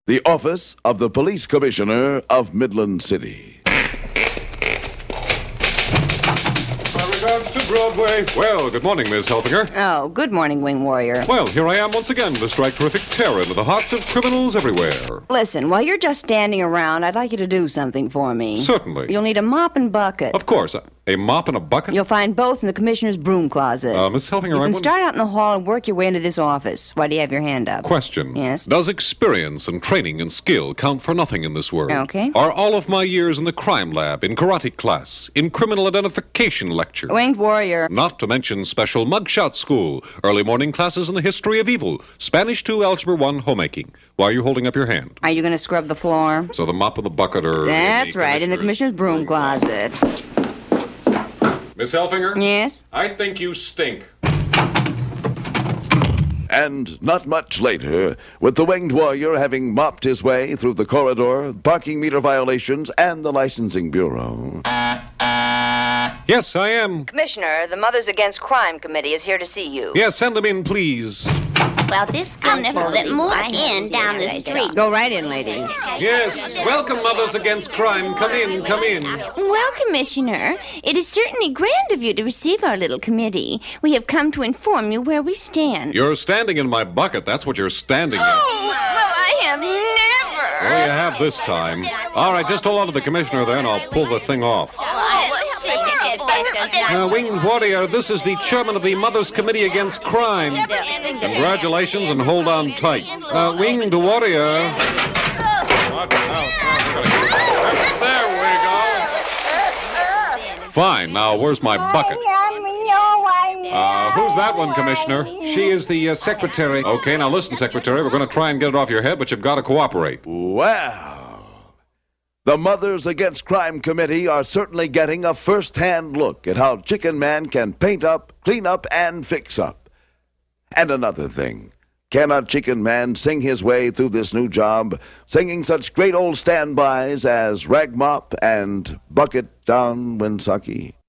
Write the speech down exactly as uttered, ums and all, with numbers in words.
the office of the Police Commissioner of Midland City. My regards to Broadway. Well, good morning, Miss Helfinger. Oh, good morning, Wing Warrior. Well, here I am once again to strike terrific terror into the hearts of criminals everywhere. Listen, while you're just standing around, I'd like you to do something for me. Certainly. You'll need a mop and bucket. Of course. A mop and a bucket? You'll find both in the commissioner's broom closet. Uh, Miss Helfinger, You I can want- start out in the hall and work your way into this office. Why do you have your hand up? Question. Yes? Does experience and training and skill count for nothing in this world? Okay. Are all of my years in the crime lab, in karate class, in criminal identification lecture? Winged Warrior. Not to mention special mugshot school, early morning classes in the history of evil, Spanish two, Algebra one, homemaking. Why are you holding up your hand? Are you going to scrub the floor? So the mop and the bucket are... That's right, in the commissioner's broom closet. Miss Helfinger? Yes? I think you stink. And not much later, with the Winged Warrior having mopped his way through the corridor, parking meter violations, and the licensing bureau. Yes, I am. Commissioner, the Mothers Against Crime Committee is here to see you. Yes, send them in, please. Well, this couldn't have let more in down the street. Go right in, ladies. Yes, welcome, Mothers Against Crime. Come in, come in. Well, Commissioner, it is certainly grand of you to receive our little committee. We have come to inform you where we stand. You're standing in my bucket. That's what you're standing in. Oh, well, I have never. Well, you have this time. All right, just hold on to the commissioner there, and I'll pull the thing off. Uh, Winged Warrior, this is the chairman of the Mothers Committee Against Crime. Congratulations, and hold on tight. Uh, Winged Warrior. There we go. Fine, now where's my bucket? Uh, who's that one, Commissioner? She is the uh, secretary. Okay, now listen, secretary, we're going to try and get it off your head, but you've got to cooperate. Well, the Mothers Against Crime Committee are certainly getting a first-hand look at how Chicken Man can paint up, clean up, and fix up. And another thing, cannot Chicken Man sing his way through this new job, singing such great old standbys as Rag Mop and Bucket Down Winsaki?